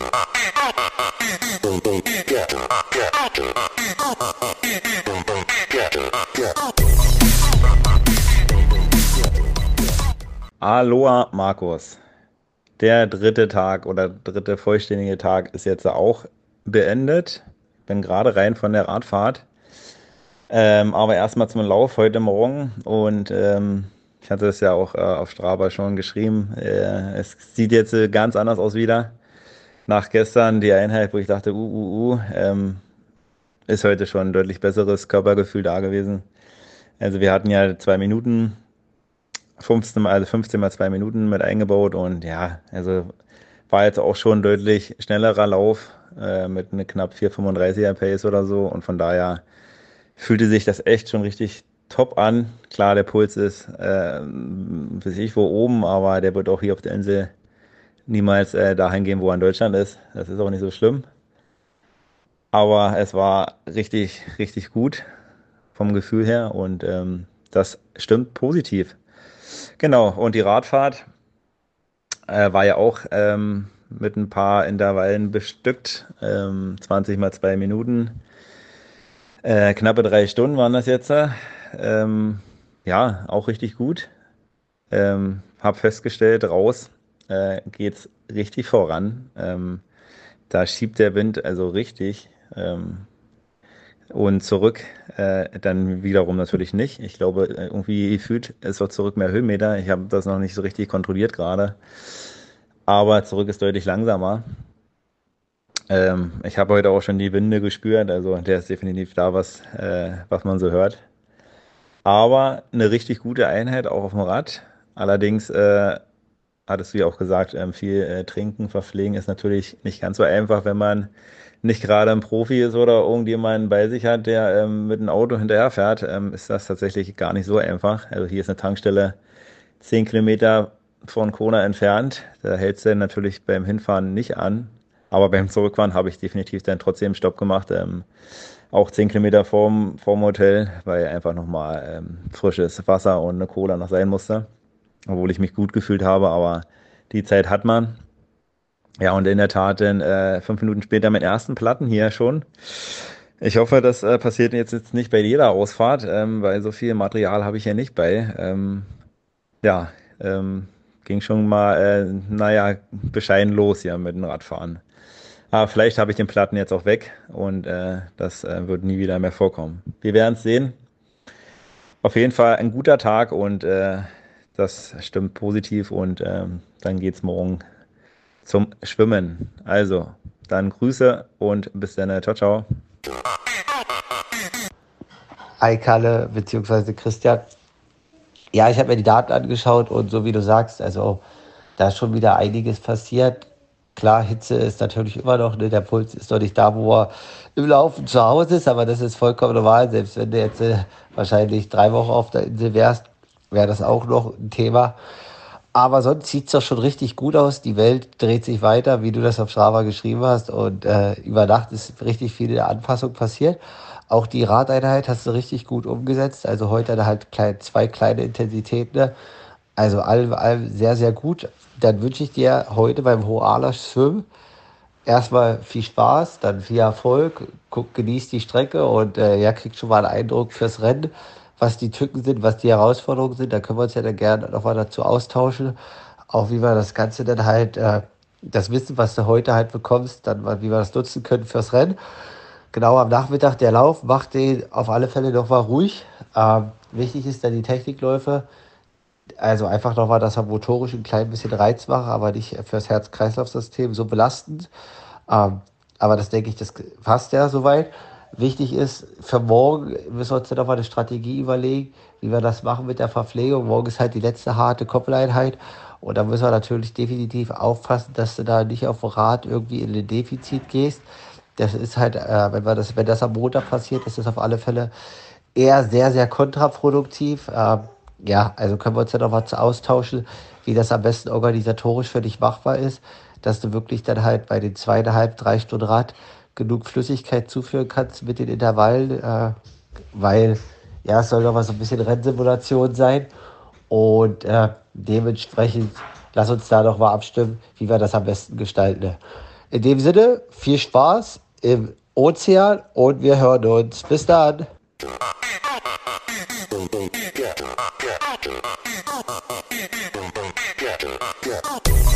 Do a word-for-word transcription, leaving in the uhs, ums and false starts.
Aloha Markus. Der dritte Tag oder dritte vollständige Tag ist jetzt auch beendet. Bin gerade rein von der Radfahrt. Ähm, aber erstmal zum Lauf heute Morgen. Und ähm, ich hatte es ja auch äh, auf Strava schon geschrieben. Äh, es sieht jetzt äh, ganz anders aus wieder. Nach gestern die Einheit, wo ich dachte, uh, uh, uh, ähm, ist heute schon ein deutlich besseres Körpergefühl da gewesen. Also wir hatten ja zwei Minuten. fünfzehn mal, also fünfzehn mal zwei Minuten mit eingebaut und ja, also war jetzt auch schon ein deutlich schnellerer Lauf äh, mit einer knapp vier fünfunddreißiger Pace oder so und von daher fühlte sich das echt schon richtig top an. Klar, der Puls ist, äh, weiß ich wo oben, aber der wird auch hier auf der Insel niemals äh, dahin gehen, wo er in Deutschland ist. Das ist auch nicht so schlimm. Aber es war richtig, richtig gut vom Gefühl her und ähm, das stimmt positiv. Genau, und die Radfahrt äh, war ja auch ähm, mit ein paar Intervallen bestückt. Ähm, zwanzig mal zwei Minuten. Äh, knappe drei Stunden waren das jetzt. äh. Ähm, ja, auch richtig gut. Ähm, hab festgestellt, raus äh, geht's richtig voran. Ähm, da schiebt der Wind also richtig. Ähm, und zurück äh, dann wiederum natürlich nicht. Ich glaube, äh, irgendwie fühlt es auch zurück mehr Höhenmeter. Ich habe das noch nicht so richtig kontrolliert gerade. Aber zurück ist deutlich langsamer. Ähm, ich habe heute auch schon die Winde gespürt, also der ist definitiv da, was, äh, was man so hört. Aber eine richtig gute Einheit auch auf dem Rad. Allerdings äh, hattest du ja auch gesagt, ähm, viel äh, trinken, verpflegen ist natürlich nicht ganz so einfach, wenn man nicht gerade ein Profi ist oder irgendjemanden bei sich hat, der ähm, mit einem Auto hinterherfährt, ähm, ist das tatsächlich gar nicht so einfach. Also hier ist eine Tankstelle zehn Kilometer von Kona entfernt. Da hält es dann natürlich beim Hinfahren nicht an. Aber beim Zurückfahren habe ich definitiv dann trotzdem Stopp gemacht. Ähm, auch zehn Kilometer vorm, vorm Hotel, weil einfach nochmal ähm, frisches Wasser und eine Cola noch sein musste. Obwohl ich mich gut gefühlt habe, aber die Zeit hat man. Ja, und in der Tat dann äh, fünf Minuten später mit ersten Platten hier schon. Ich hoffe, das äh, passiert jetzt, jetzt nicht bei jeder Ausfahrt, ähm, weil so viel Material habe ich hier nicht bei. Ähm, ja, ähm, ging schon mal, äh, naja, bescheiden los hier mit dem Radfahren. Aber vielleicht habe ich den Platten jetzt auch weg und äh, das äh, wird nie wieder mehr vorkommen. Wir werden es sehen. Auf jeden Fall ein guter Tag und äh, das stimmt positiv und ähm, dann geht's morgen zum Schwimmen. Also, dann Grüße und bis dann. Ciao, ciao. Hi Kalle, beziehungsweise Christian. Ja, ich habe mir die Daten angeschaut und so wie du sagst, also da ist schon wieder einiges passiert. Klar, Hitze ist natürlich immer noch, ne, der Puls ist noch nicht da, wo er im Laufen zu Hause ist, aber das ist vollkommen normal. Selbst wenn du jetzt äh, wahrscheinlich drei Wochen auf der Insel wärst, wäre das auch noch ein Thema. Aber sonst sieht es doch schon richtig gut aus. Die Welt dreht sich weiter, wie du das auf Strava geschrieben hast. Und äh, über Nacht ist richtig viel Anpassung passiert. Auch die Radeinheit hast du richtig gut umgesetzt. Also heute dann halt klein, zwei kleine Intensitäten. Ne? Also allem, allem sehr, sehr gut. Dann wünsche ich dir heute beim Hoala Schwimmen erstmal viel Spaß, dann viel Erfolg. Guck, genieß die Strecke und äh, ja, kriegt schon mal einen Eindruck fürs Rennen, was die Tücken sind, was die Herausforderungen sind. Da können wir uns ja dann gerne nochmal dazu austauschen. Auch wie wir das Ganze dann halt, äh, das Wissen, was du heute halt bekommst, dann mal, wie wir das nutzen können fürs Rennen. Genau am Nachmittag der Lauf, macht den auf alle Fälle nochmal ruhig. Ähm, wichtig ist dann die Technikläufe. Also einfach nochmal, dass wir motorisch ein klein bisschen Reiz machen, aber nicht fürs Herz-Kreislauf-System so belastend. Ähm, aber das denke ich, das passt ja soweit. Wichtig ist, für morgen müssen wir uns dann nochmal eine Strategie überlegen, wie wir das machen mit der Verpflegung. Morgen ist halt die letzte harte Koppeleinheit. Und da müssen wir natürlich definitiv aufpassen, dass du da nicht auf dem Rad irgendwie in ein Defizit gehst. Das ist halt, äh, wenn, wir das, wenn das am Montag passiert, ist das auf alle Fälle eher sehr, sehr kontraproduktiv. Ähm, ja, also können wir uns ja noch was austauschen, wie das am besten organisatorisch für dich machbar ist, dass du wirklich dann halt bei den zweieinhalb, drei Stunden Rad genug Flüssigkeit zuführen kannst mit den Intervallen, äh, weil ja, es soll doch mal so ein bisschen Rennsimulation sein und äh, dementsprechend lass uns da noch mal abstimmen, wie wir das am besten gestalten. In dem Sinne, viel Spaß im Ozean und wir hören uns. Bis dann. Yeah.